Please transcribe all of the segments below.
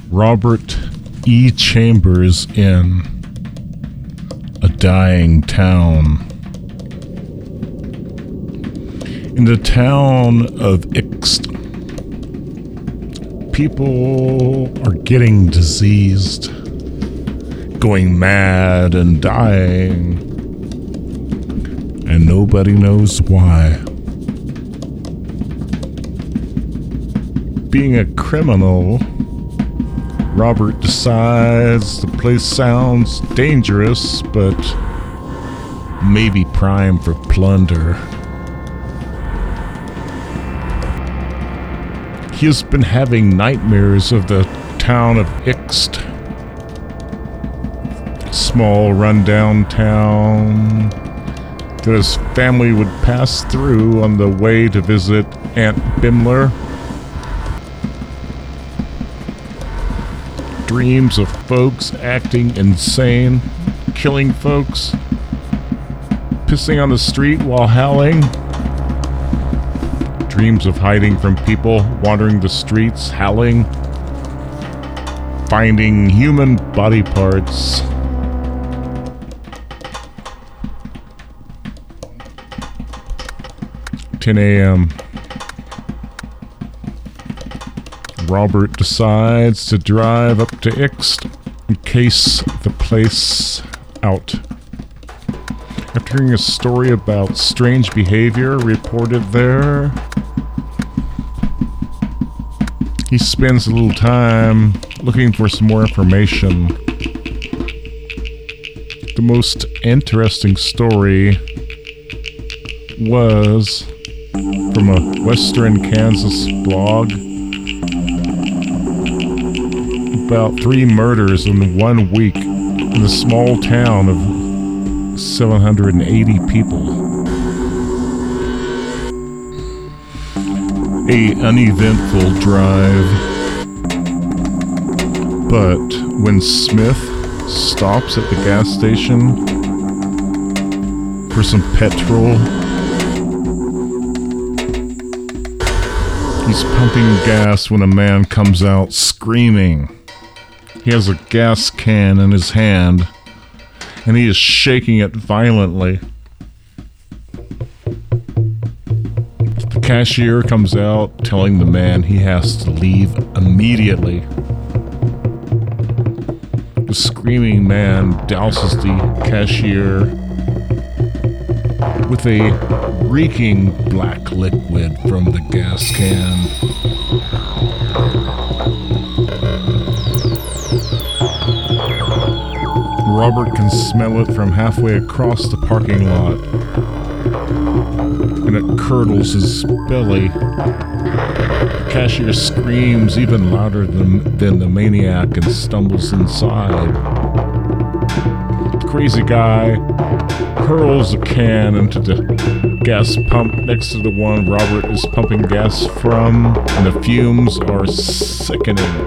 Robert E. Chambers in a dying town. In the town of Ixt, people are getting diseased, going mad and dying, and nobody knows why. Being a criminal, Robert decides the place sounds dangerous, but maybe prime for plunder. He has been having nightmares of the town of Ixt. Small rundown town that his family would pass through on the way to visit Aunt Bimler. Dreams of folks acting insane, killing folks, pissing on the street while howling. Dreams of hiding from people, wandering the streets, howling, finding human body parts. "10 a.m. Robert decides to drive up to Ixt and case the place out. After hearing a story about strange behavior reported there, he spends a little time looking for some more information. The most interesting story was from a Western Kansas blog about 3 murders in 1 week in a small town of 780 people. A uneventful drive, but when Smith stops at the gas station for some petrol, he's pumping gas when a man comes out screaming. He has a gas can in his hand, and he is shaking it violently. The cashier comes out, telling the man he has to leave immediately. The screaming man douses the cashier with a reeking black liquid from the gas can. Robert can smell it from halfway across the parking lot, and it curdles his belly. The cashier screams even louder than the maniac and stumbles inside. The crazy guy hurls a can into the gas pump next to the one Robert is pumping gas from, and the fumes are sickening.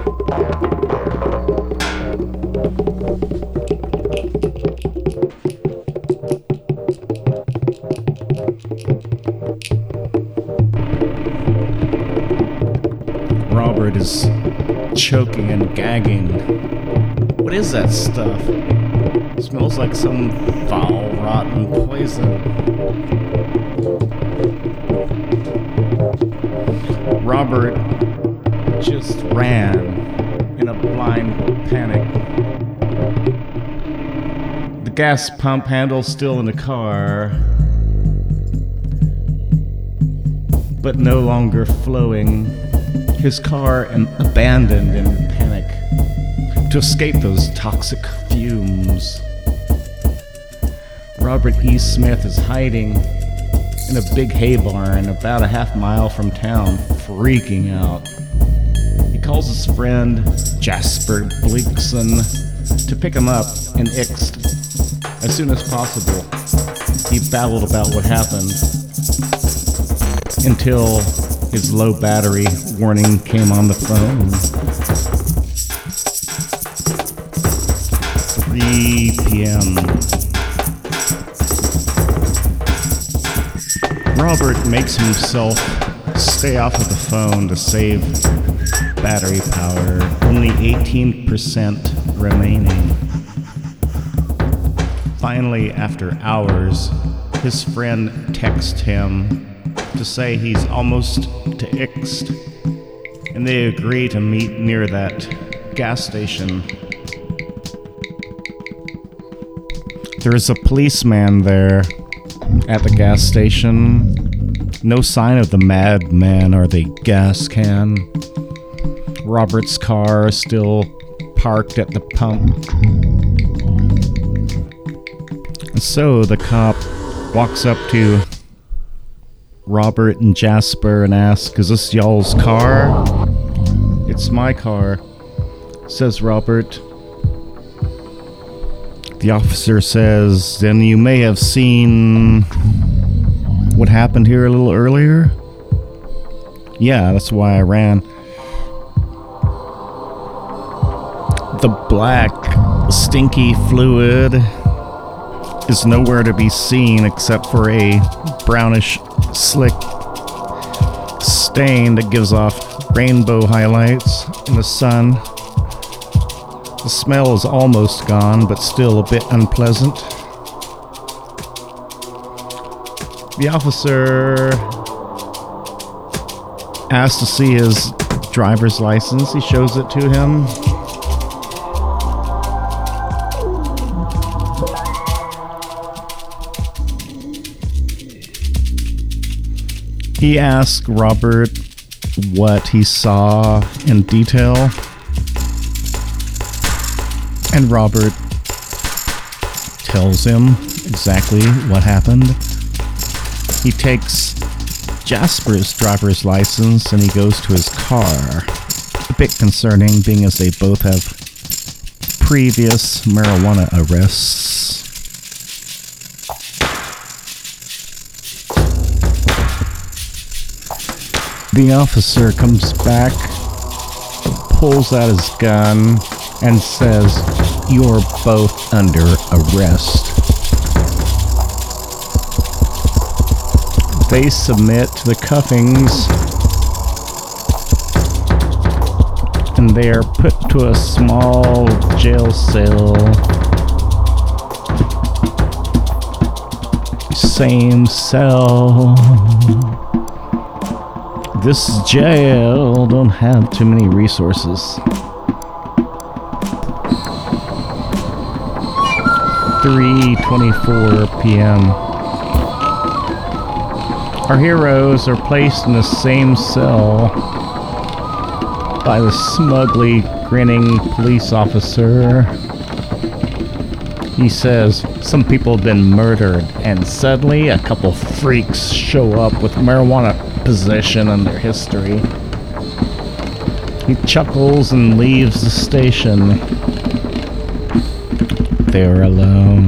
Robert is choking and gagging. What is that stuff? It smells like some foul, rotten poison. Robert just ran in a blind panic. The gas pump handle still in the car, but no longer flowing. His car abandoned in panic to escape those toxic fumes. Robert E. Smith is hiding in a big hay barn about a half mile from town, freaking out. He calls his friend Jasper Bleakson to pick him up in Ixt as soon as possible. He babbled about what happened until his low battery warning came on the phone. 3 p.m. Robert makes himself stay off of the phone to save battery power, only 18% remaining. Finally, after hours, his friend texts him to say he's almost to Ixt, and they agree to meet near that gas station. There's a policeman there at the gas station. No sign of the madman or the gas can. Robert's car is still parked at the pump. And so the cop walks up to Robert and Jasper and asks, "Is this y'all's car?" "It's my car," says Robert. The officer says, "Then you may have seen what happened here a little earlier?" "Yeah, that's why I ran." The black, stinky fluid is nowhere to be seen except for a brownish, slick stain that gives off rainbow highlights in the sun. The smell is almost gone, but still a bit unpleasant. The officer asks to see his driver's license. He shows it to him. He asks Robert what he saw in detail, and Robert tells him exactly what happened. He takes Jasper's driver's license and he goes to his car. A bit concerning, being as they both have previous marijuana arrests. The officer comes back, pulls out his gun, and says, "You're both under arrest." They submit to the cuffings, and they are put to a small jail cell. Same cell. This jail don't have too many resources. 3:24 p.m. Our heroes are placed in the same cell by the smugly grinning police officer. He says some people have been murdered, and suddenly a couple freaks show up with marijuana possession and their history. He chuckles and leaves the station. They're alone.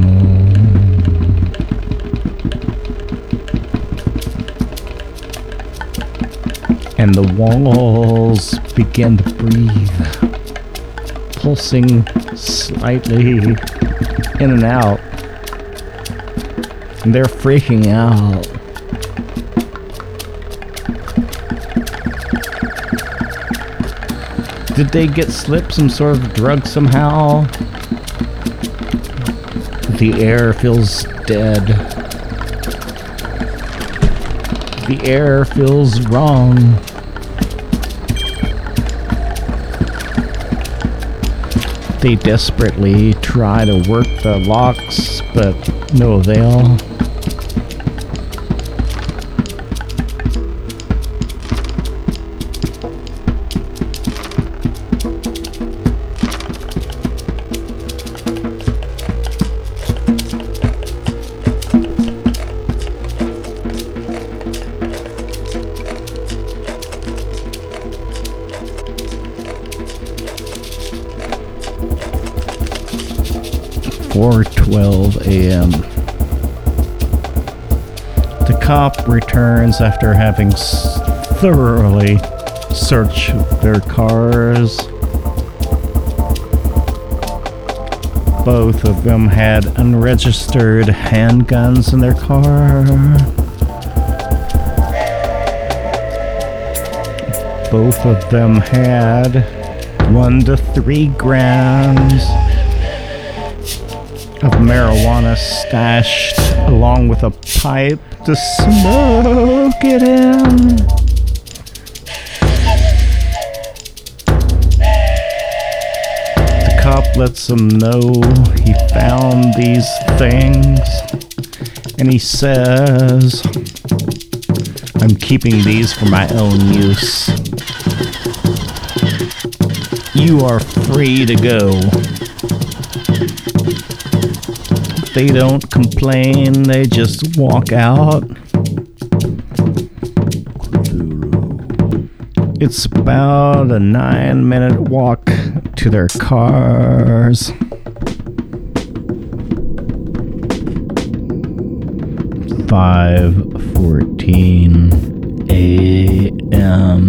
And the walls begin to breathe, pulsing slightly in and out. And they're freaking out. Did they get slipped some sort of drug somehow? The air feels dead. The air feels wrong. They desperately try to work the locks, but no avail. Or 12 a.m. The cop returns after having thoroughly searched their cars. Both of them had unregistered handguns in their car. Both of them had 1 to 3 grams of marijuana stashed along with a pipe to smoke it in. The cop lets him know he found these things, and he says, "I'm keeping these for my own use. You are free to go." They don't complain, they just walk out. It's about a 9-minute walk to their cars. 5:14 a.m.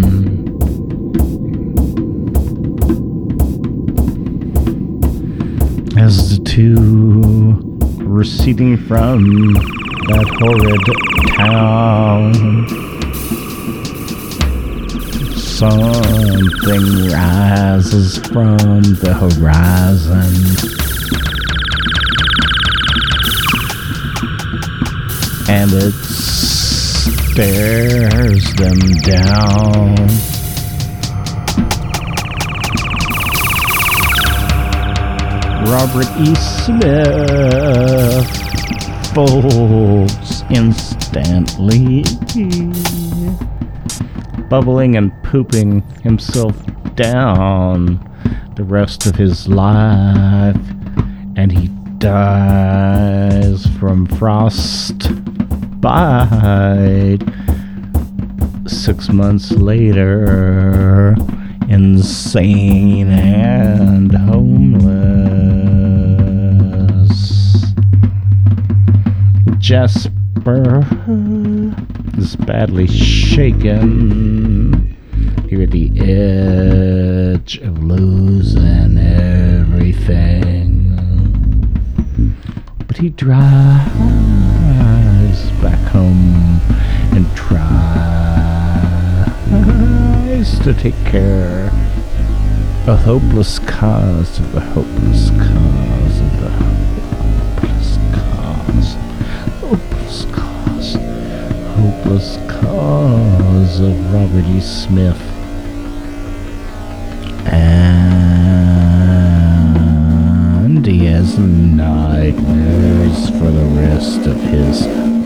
As the two receding from that horrid town, something rises from the horizon. And it stares them down. Robert E. Smith folds instantly, bubbling and pooping himself down the rest of his life, and he dies from frostbite 6 months later, insane and homeless. Jasper is badly shaken here at the edge of losing everything. But he drives back home and tries to take care of the hopeless cause of the hopeless cause of the hopeless cause. Hopeless cause of Robert E. Smith. And he has nightmares for the rest of his